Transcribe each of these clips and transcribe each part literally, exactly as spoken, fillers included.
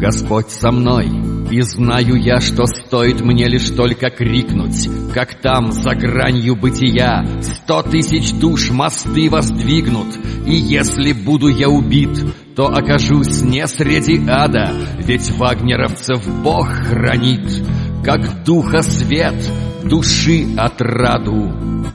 Господь со мной, и знаю я, что стоит мне лишь только крикнуть, как там, за гранью бытия, сто тысяч душ мосты воздвигнут, и если буду я убит, то окажусь не среди ада, ведь вагнеровцев Бог хранит, как духа свет, души отраду.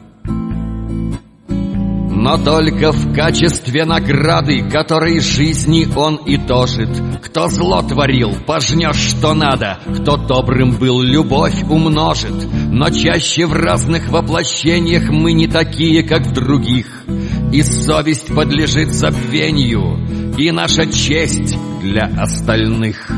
Но только в качестве награды, которой жизни он и дожит. Кто зло творил, пожнешь что надо, кто добрым был, любовь умножит. Но чаще в разных воплощениях мы не такие, как в других. И совесть подлежит забвению, и наша честь для остальных.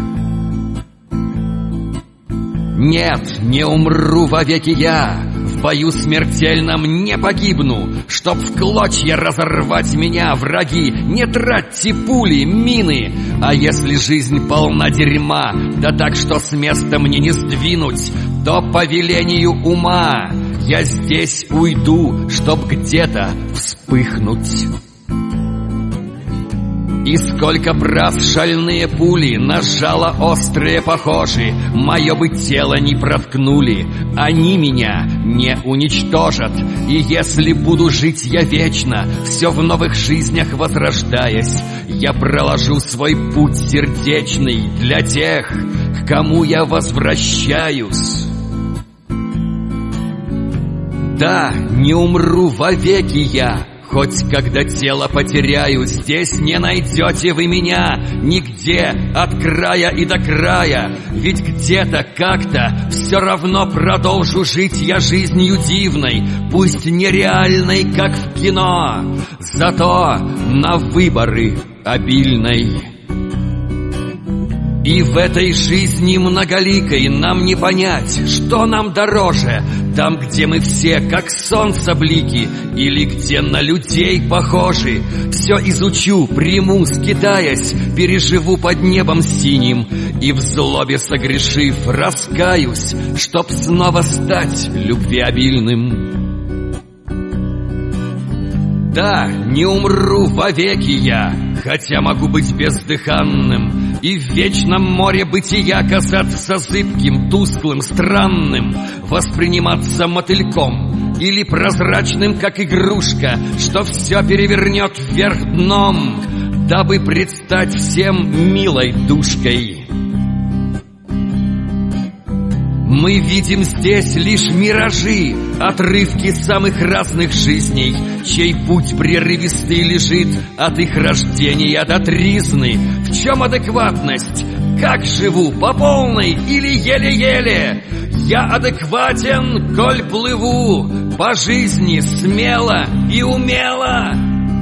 Нет, не умру вовеки я, в бою смертельном не погибну, чтоб в клочья разорвать меня, враги, не тратьте пули, мины. А если жизнь полна дерьма, да так, что с места мне не сдвинуть, то по велению ума я здесь уйду, чтоб где-то вспыхнуть. И сколько б раз шальные пули на жало острые похожи, мое бы тело не проткнули, они меня не уничтожат. И если буду жить я вечно, все в новых жизнях возрождаясь, я проложу свой путь сердечный для тех, к кому я возвращаюсь. Да, не умру вовеки я, хоть когда тело потеряю, здесь не найдете вы меня нигде, от края и до края. Ведь где-то, как-то, все равно продолжу жить я жизнью дивной, пусть нереальной, как в кино, зато на выборы обильной. И в этой жизни многоликой нам не понять, что нам дороже, там, где мы все как солнце блики, или где на людей похожи. Все изучу, приму, скитаясь, переживу под небом синим, и в злобе согрешив, раскаюсь, чтоб снова стать любвеобильным. Да, не умру вовеки я, хотя могу быть бездыханным, и в вечном море бытия казаться зыбким, тусклым, странным, восприниматься мотыльком или прозрачным, как игрушка, что все перевернет вверх дном, дабы предстать всем милой душкой. Мы видим здесь лишь миражи, отрывки самых разных жизней, чей путь прерывистый лежит от их рождения до тризны. В чем адекватность? Как живу, по полной или еле-еле? Я адекватен, коль плыву по жизни смело и умело.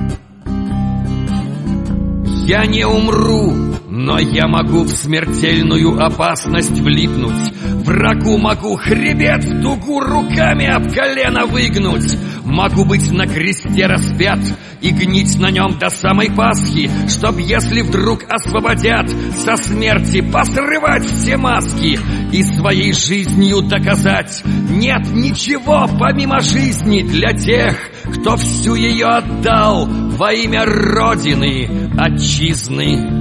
Я не умру, но я могу в смертельную опасность влипнуть. Врагу могу хребет в дугу руками об колено выгнуть. Могу быть на кресте распят и гнить на нем до самой Пасхи, чтоб, если вдруг освободят, со смерти посрывать все маски и своей жизнью доказать: нет ничего помимо жизни для тех, кто всю ее отдал во имя Родины, Отчизны.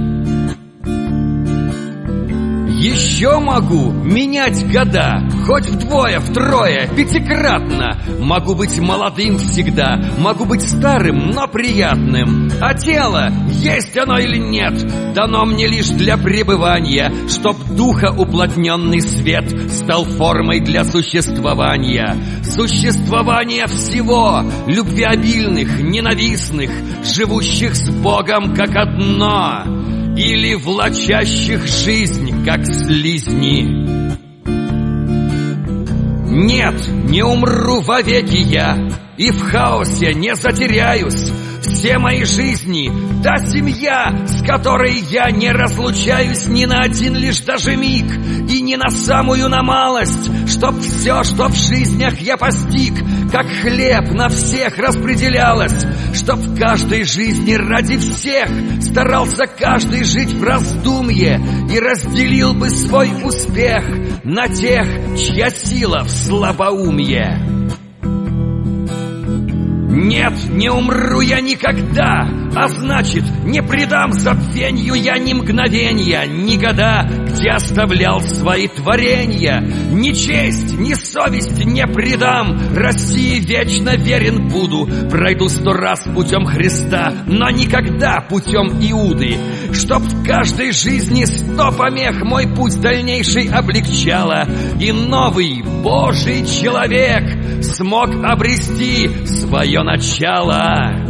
Еще могу менять года, хоть вдвое, втрое, пятикратно. Могу быть молодым всегда, могу быть старым, но приятным. А тело, есть оно или нет, дано мне лишь для пребывания, чтоб духа уплотненный свет стал формой для существования. Существование всего, любвеобильных, ненавистных, живущих с Богом как одно, или влачащих жизнь, как слизни. Нет, не умру вовеки я, и в хаосе не затеряюсь. Все мои жизни, та семья, с которой я не разлучаюсь ни на один лишь даже миг, и ни на самую на малость, чтоб все, что в жизнях я постиг, как хлеб на всех распределялось, чтоб в каждой жизни ради всех старался каждый жить в раздумье и разделил бы свой успех на тех, чья сила в слабоумье. Нет, не умру я никогда, а значит, не предам забвенью я ни мгновенья, ни года, где оставлял свои творенья. Ни честь, ни совесть не предам, России вечно верен буду. Пройду сто раз путем Христа, но никогда путем Иуды. Чтоб в каждой жизни сто помех мой путь дальнейший облегчало, и новый Божий человек смог обрести свое начало.